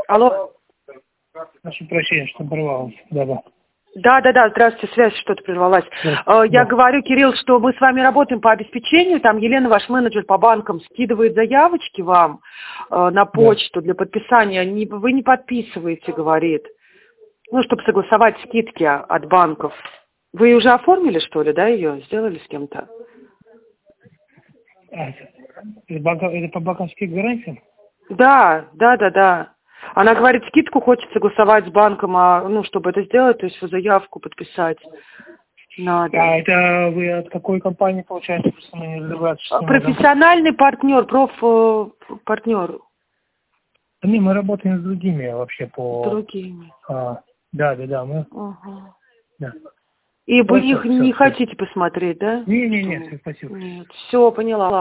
Алло. Прошу прощения, что оборвалось. Да-да. Да, здравствуйте, связь что-то прервалась. Я говорю, Кирилл, что мы с вами работаем по обеспечению, там Елена, ваш менеджер по банкам, скидывает заявочки вам на почту для подписания, вы не подписываете, говорит, ну, чтобы согласовать скидки от банков. Вы уже оформили, что ли, да, ее, сделали с кем-то? Это по банковским гарантиям? Да. Она говорит, скидку хочет согласовать с банком, ну, чтобы это сделать, то есть заявку подписать надо. А это вы от какой компании получаете? Просто мы не разобраться. Профессиональный партнер, профпартнер. Не, мы работаем с другими вообще по... Другими. Да, мы... Ага. Да. И вы не хотите посмотреть, да? Не, спасибо. Нет, все, поняла.